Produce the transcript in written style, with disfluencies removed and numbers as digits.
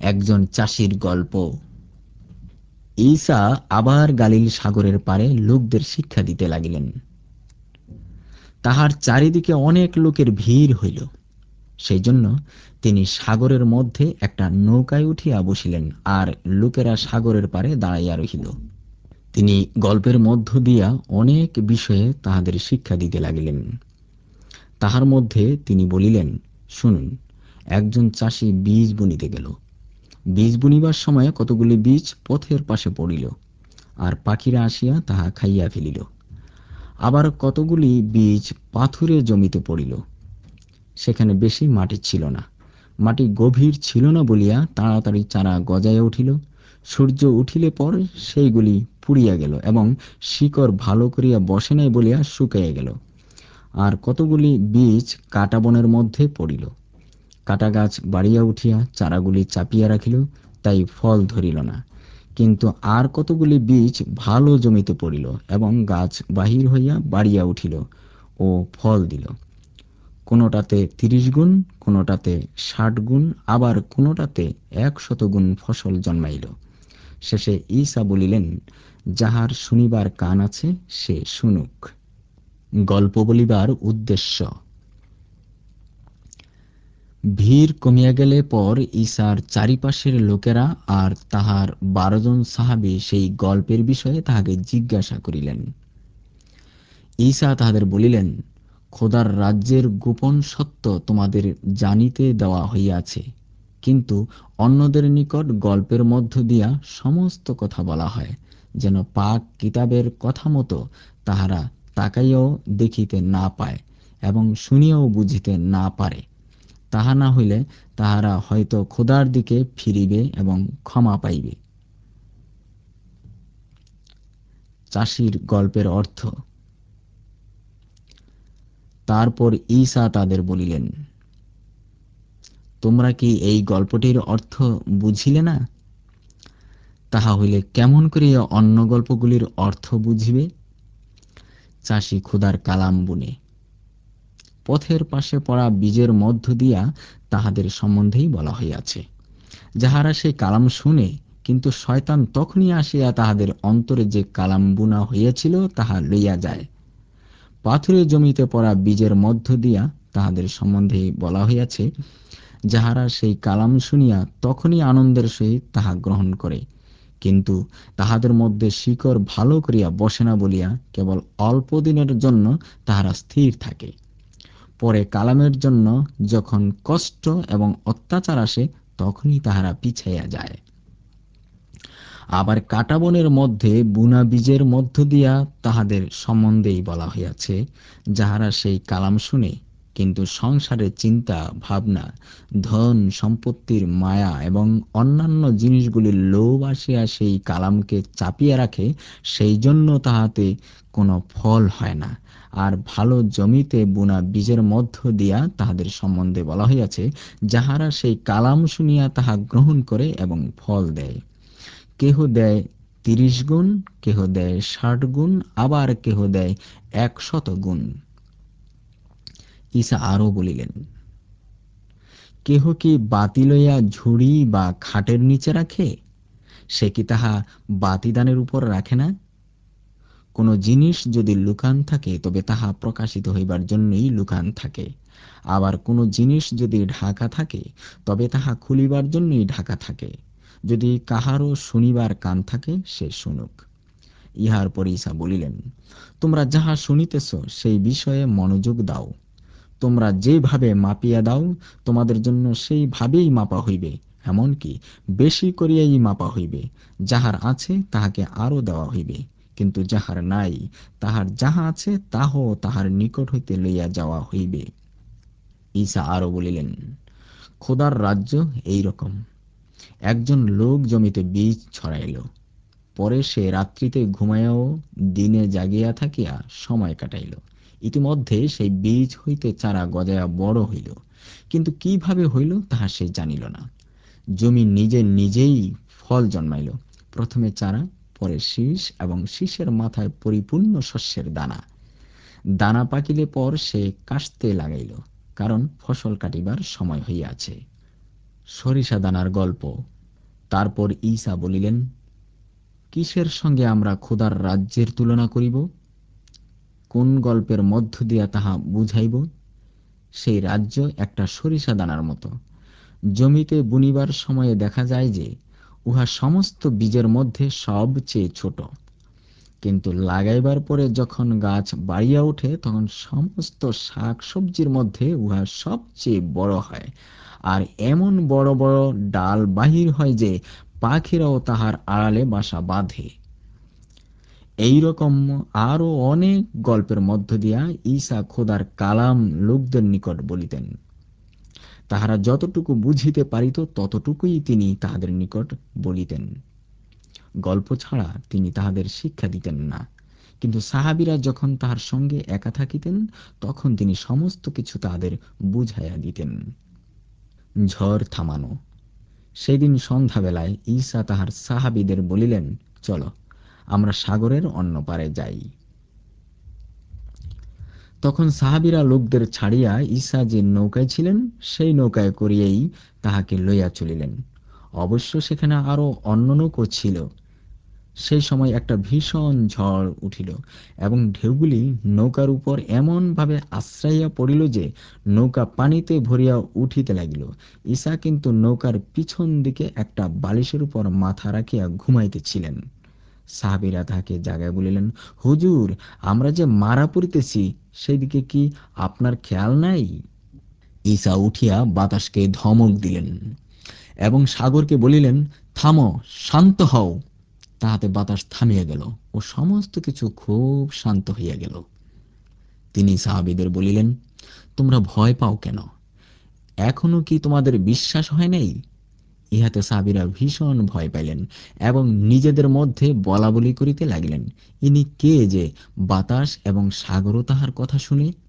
একজন চাষির গল্প। ঈসা আবার গালিল সাগরের পারে লোকদের শিক্ষা দিতে লাগিলেন। তাহার চারিদিকে অনেক লোকের ভিড় হইল। সেই জন্য তিনি সাগরের মধ্যে একটা নৌকায় উঠিয়া বসিলেন, আর লোকেরা সাগরের পারে দাঁড়াইয়া রহিল। তিনি গল্পের মধ্য দিয়া অনেক বিষয়ে তাহাদের শিক্ষা দিতে লাগিলেন। তাহার মধ্যে তিনি বলিলেন, শুনুন, একজন চাষি বীজ বুনিতে গেল। বীজ বুনিবার সময় কতগুলি বীজ পথের পাশে পড়িল, আর পাখিরা আসিয়া তাহা খাইয়া ফেলিল। আবার কতগুলি বীজ পাথুরে জমিতে পড়িল, সেখানে বেশি মাটি ছিল না। মাটি গভীর ছিল না বলিয়া তাড়াতাড়ি চারা গজাইয়া উঠিল। সূর্য উঠিলে পর সেইগুলি পুড়িয়া গেল, এবং শিকড় ভালো করিয়া বসে নাই বলিয়া শুকাইয়া গেল। আর কতগুলি বীজ কাটা বনের মধ্যে পড়িল। কাটা গাছ বাড়িয়া উঠিয়া চারাগুলি চাপিয়া রাখিল, তাই ফল ধরিল না। কিন্তু আর কতগুলি বীজ ভালো জমিতে পড়িল, এবং গাছ বাহির হইয়া বাড়িয়া উঠিল ও ফল দিল। কোনোটাতে ৩০ গুণ, কোনোটাতে ৬০ গুণ, আবার কোনোটাতে ১০০ গুণ ফসল জন্মাইল। শেষে ঈসা বলিলেন, যাহার শুনিবার কান আছে সে শুনুক। গল্প বলিবার উদ্দেশ্য। ভিড় কমিয়া গেলে পর ঈসার চারিপাশের লোকেরা আর তাহার ১২ জন সাহাবী সেই গল্পের বিষয়ে তাহাকে জিজ্ঞাসা করিলেন। ঈসা তাহাদের বলিলেন, খোদার রাজ্যের গোপন সত্য তোমাদের জানিতে দেওয়া হইয়াছে, কিন্তু অন্যদের নিকট গল্পের মধ্য দিয়া সমস্ত কথা বলা হয়, যেন পাক কিতাবের কথা মতো তাহারা তাকাইয়াও দেখিতে না পায় এবং শুনিয়াও বুঝিতে না পারে। তাহা না হইলে তাহারা হয়তো খোদার দিকে ফিরিবে এবং ক্ষমা পাইবে। চাষির গল্পের অর্থ। তারপর ঈসা তাদের বলিলেন, তোমরা কি এই গল্পটির অর্থ বুঝিলে না? তাহা হইলে কেমন করিয়া অন্য গল্পগুলির অর্থ বুঝিবে? চাষি খোদার কালাম বুনে। পথের পাশে পড়া বীজের মধ্য দিয়া তাহাদের সম্বন্ধেই বলা হইয়াছে। যাহারা সেই কালাম শুনে, কিন্তু শয়তান তখনই আসিয়া তাহাদের অন্তরে যে কালাম বুনা হইয়াছিল তাহা লইয়া যায়। পাথুরে জমিতে পড়া বীজের মধ্য দিয়া তাহাদের সম্বন্ধে বলা হইয়াছে, যাহারা সেই কালাম শুনিয়া তখনই আনন্দের সহিত তাহা গ্রহণ করে, কিন্তু তাহাদের মধ্যে শিকড় ভালো করিয়া বসে না বলিয়া কেবল অল্প দিনের জন্য তাহারা স্থির থাকে। পরে কালামের জন্য যখন কষ্ট এবং অত্যাচার আসে, তখনই তাহারা পিছাইয়া যায়। আবার কাটা বনের মধ্যে বুনা বীজের মধ্য দিয়া তাহাদের সম্বন্ধেই বলা হইয়াছে, যাহারা সেই কালাম শুনে, কিন্তু সংসারের চিন্তা ভাবনা, ধন সম্পত্তির মায়া এবং অন্যান্য জিনিসগুলির লোভ আসিয়া সেই কালামকে চাপিয়া রাখে, সেই জন্য তাহাতে কোনো ফল হয় না। আর ভালো জমিতে বুনা বীজের মধ্য দিয়া তাহাদের সম্বন্ধে বলা হইয়াছে, যাহারা সেই কালাম শুনিয়া তাহা গ্রহণ করে এবং ফল দেয়। কেহ দেয় ৩০ গুণ, কেহ দেয় ৬০ গুণ, আবার কেহ দেয় ১০০ গুণ। ঈসা আরো বলিলেন, কেহ কি বাতি লইয়া ঝুড়ি বা খাটের নিচে রাখে? সে কি তাহা বাতিদানের উপর রাখে না? কোন জিনিস যদি লুকান থাকে, তবে তাহা প্রকাশিত হইবার জন্যই লুকান থাকে। আবার কোন জিনিস যদি ঢাকা থাকে, তবে তাহা খুলিবার জন্যই ঢাকা থাকে। যদি কাহারও শুনিবার কান থাকে, সে শুনুক। ইহার পর ঈসা বলিলেন, তোমরা যাহা শুনিতেছ সেই বিষয়ে মনোযোগ দাও। তোমরা যেভাবে মাপিয়া দাও, তোমাদের জন্য সেইভাবেই মাপা হইবে, এমনকি বেশি করিয়াই মাপা হইবে। যাহার আছে তাহাকে আরো দেওয়া হইবে, কিন্তু যাহার নাই, তাহার যাহা আছে তাহাও তাহার নিকট হইতে লইয়া যাওয়া হইবে। ঈসা আরো বলিলেন, খোদার রাজ্য এই রকম। একজন লোক জমিতে বীজ ছড়াইল। পরে সে রাত্রিতে ঘুমাইয়াও দিনে জাগিয়া থাকিয়া সময় কাটাইল। ইতিমধ্যে সেই বীজ হইতে চারা গজাইয়া বড় হইল, কিন্তু কিভাবে হইল তাহা সে জানিল না। জমি নিজে নিজেই ফল জন্মাইল, প্রথমে চারা, পরে শীষ, এবং শীষের মাথায় পরিপূর্ণ শস্যের দানা। দানা পাকিলে পর সে কাশতে লাগাইল, কারণ ফসল কাটিবার সময় হইয়াছে। সরিষা দানার গল্প। তারপর ঈসা বলিলেন, কিসের সঙ্গে আমরা খোদার রাজ্যের তুলনা করিব? কোন গল্পের মধ্য দিয়া তাহা বুঝাইব? সেই রাজ্য একটা সরিষা দানার মতো, জমিতে বুনিবার সময়ে দেখা যায় যে উহা সমস্ত বীজের মধ্যে সবচেয়ে ছোট, কিন্তু লাগাইবার পরে যখন গাছ বাড়িয়া ওঠে তখন সমস্ত শাক সবজির মধ্যে উহা সবচেয়ে বড় হয়, আর এমন বড় বড় ডাল বাহির হয় যে পাখিরাও তাহার আড়ালে বাসা বাঁধে। এইরকম আরো অনেক গল্পের মধ্য দিয়া ঈসা খোদার কালাম লোকদের নিকট বলিতেন। তাহারা যতটুকু বুঝিতে পারিত ততটুকুই তিনি তাহাদের নিকট বলিতেন। গল্প ছাড়া তিনি তাহাদের শিক্ষা দিতেন না। কিন্তু সাহাবীরা যখন তাহার সঙ্গে একা থাকিতেন তখন তিনি সমস্ত কিছু তাহাদের বুঝাইয়া দিতেন। ঝড় থামানো। সেদিন সন্ধ্যাবেলায় ঈসা তাহার সাহাবীদের বলিলেন, চলো আমরা সাগরের অন্য পারে যাই। তখন সাহাবীরা লোকদের ছাড়িয়া ঈসা যে নৌকায় ছিলেন সেই নৌকায় করিয়াই তাহাকে লইয়া চলিলেন। অবশ্য সেখানে আরো অন্য নৌকো ছিল। সেই সময় একটা ভীষণ ঝড় উঠিল এবং ঢেউগুলি নৌকার উপর এমন ভাবে আশ্রাইয়া পড়িল যে নৌকা পানিতে ভরিয়া উঠিতে লাগিল। ঈসা কিন্তু নৌকার পিছন দিকে একটা বালিশের উপর মাথা রাখিয়া ঘুমাইতেছিলেন। সাহাবীরা তাহাকে জাগায় বলিলেন, হুজুর, আমরা যে মারা পড়িতেছি, সেই দিকে কি আপনার খেয়াল নাই? ঈসা উঠিয়া বাতাসকে ধমক দিলেন এবং সাগরকে বলিলেন, থামো, শান্ত হও। তাহাতে বাতাস থামিয়া গেল ও সমস্ত কিছু খুব শান্ত হইয়া গেল। তিনি সাহাবীদের বলিলেন, তোমরা ভয় পাও কেন? এখনো কি তোমাদের বিশ্বাস হয় নাই? ইহাতে সাহাবীরা ভীষণ ভয় পাইলেন এবং নিজেদের মধ্যে বলাবলি করিতে লাগিলেন, ইনি কে যে বাতাস এবং সাগরও তাহার কথা শুনে?